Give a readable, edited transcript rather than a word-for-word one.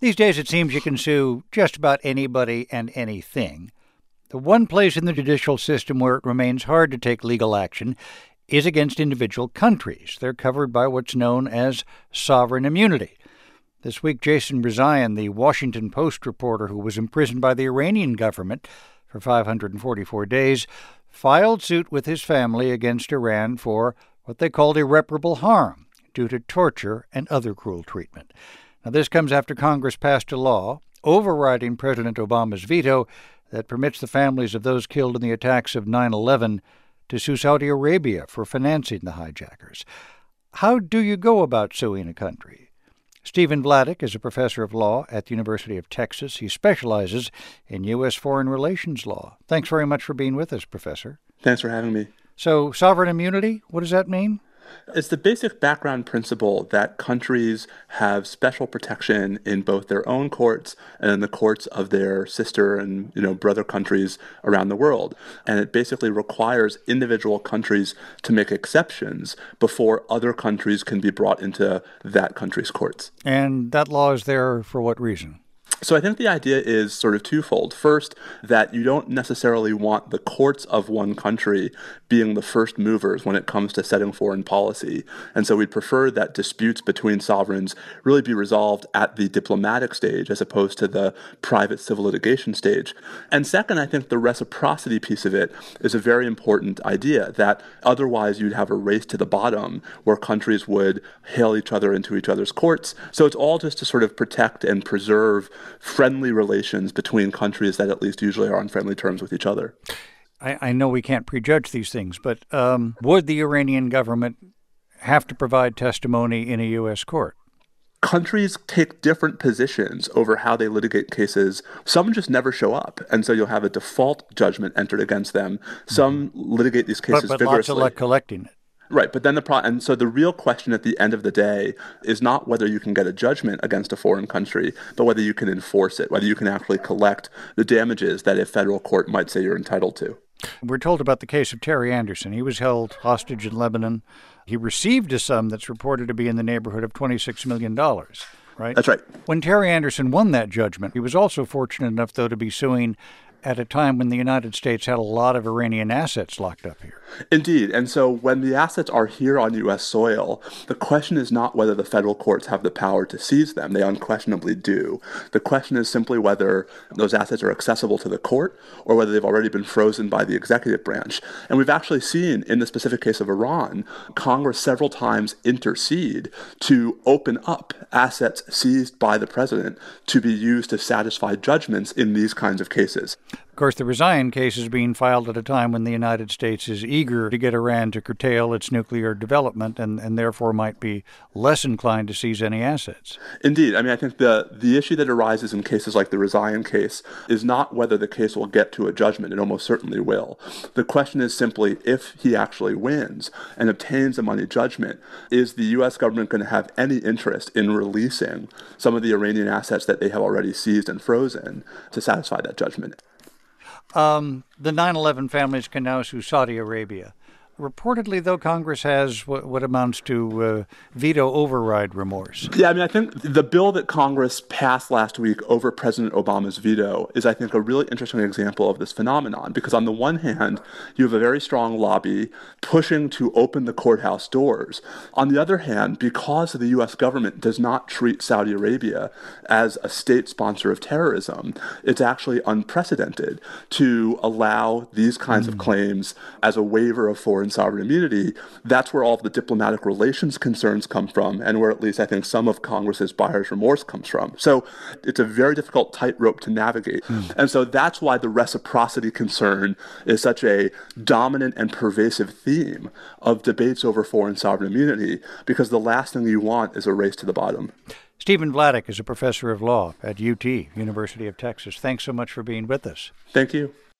These days, it seems you can sue just about anybody and anything. The one place in the judicial system where it remains hard to take legal action is against individual countries. They're covered by what's known as sovereign immunity. This week, Jason Rezaian, the Washington Post reporter who was imprisoned by the Iranian government for 544 days, filed suit with his family against Iran for what they called irreparable harm due to torture and other cruel treatment. Now, this comes after Congress passed a law overriding President Obama's veto that permits the families of those killed in the attacks of 9/11 to sue Saudi Arabia for financing the hijackers. How do you go about suing a country? Stephen Vladeck is a professor of law at the University of Texas. He specializes in U.S. foreign relations law. Thanks very much for being with us, Professor. Thanks for having me. So, sovereign immunity, what does that mean? It's the basic background principle that countries have special protection in both their own courts and in the courts of their sister and, brother countries around the world. And it basically requires individual countries to make exceptions before other countries can be brought into that country's courts. And that law is there for what reason? So I think the idea is sort of twofold. First, that you don't necessarily want the courts of one country being the first movers when it comes to setting foreign policy. And so we'd prefer that disputes between sovereigns really be resolved at the diplomatic stage as opposed to the private civil litigation stage. And second, I think the reciprocity piece of it is a very important idea, that otherwise you'd have a race to the bottom where countries would hail each other into each other's courts. So it's all just to sort of protect and preserve friendly relations between countries that at least usually are on friendly terms with each other. I know we can't prejudge these things, but would the Iranian government have to provide testimony in a U.S. court? Countries take different positions over how they litigate cases. Some just never show up, and so you'll have a default judgment entered against them. Some litigate these cases but vigorously. Lots of luck collecting it. Right, but then and so the real question at the end of the day is not whether you can get a judgment against a foreign country, but whether you can enforce it, whether you can actually collect the damages that a federal court might say you're entitled to. We're told about the case of Terry Anderson. He was held hostage in Lebanon. He received a sum that's reported to be in the neighborhood of $26 million, right? That's right. When Terry Anderson won that judgment, he was also fortunate enough, though, to be suing at a time when the United States had a lot of Iranian assets locked up here. Indeed. And so when the assets are here on U.S. soil, the question is not whether the federal courts have the power to seize them. They unquestionably do. The question is simply whether those assets are accessible to the court or whether they've already been frozen by the executive branch. And we've actually seen, in the specific case of Iran, Congress several times intercede to open up assets seized by the president to be used to satisfy judgments in these kinds of cases. Of course, the Rezaian case is being filed at a time when the United States is eager to get Iran to curtail its nuclear development and therefore might be less inclined to seize any assets. Indeed. I think the issue that arises in cases like the Rezaian case is not whether the case will get to a judgment. It almost certainly will. The question is simply if he actually wins and obtains a money judgment, is the U.S. government going to have any interest in releasing some of the Iranian assets that they have already seized and frozen to satisfy that judgment? The 9/11 families can now sue Saudi Arabia. Reportedly, though, Congress has what amounts to veto override remorse. Yeah, I think the bill that Congress passed last week over President Obama's veto is, I think, a really interesting example of this phenomenon. Because on the one hand, you have a very strong lobby pushing to open the courthouse doors. On the other hand, because the U.S. government does not treat Saudi Arabia as a state sponsor of terrorism, it's actually unprecedented to allow these kinds of claims as a waiver of foreign sovereign immunity. That's where all of the diplomatic relations concerns come from, and where at least I think some of Congress's buyer's remorse comes from. So it's a very difficult tightrope to navigate. And so that's why the reciprocity concern is such a dominant and pervasive theme of debates over foreign sovereign immunity, because the last thing you want is a race to the bottom. Stephen Vladeck is a professor of law at UT, University of Texas. Thanks so much for being with us. Thank you.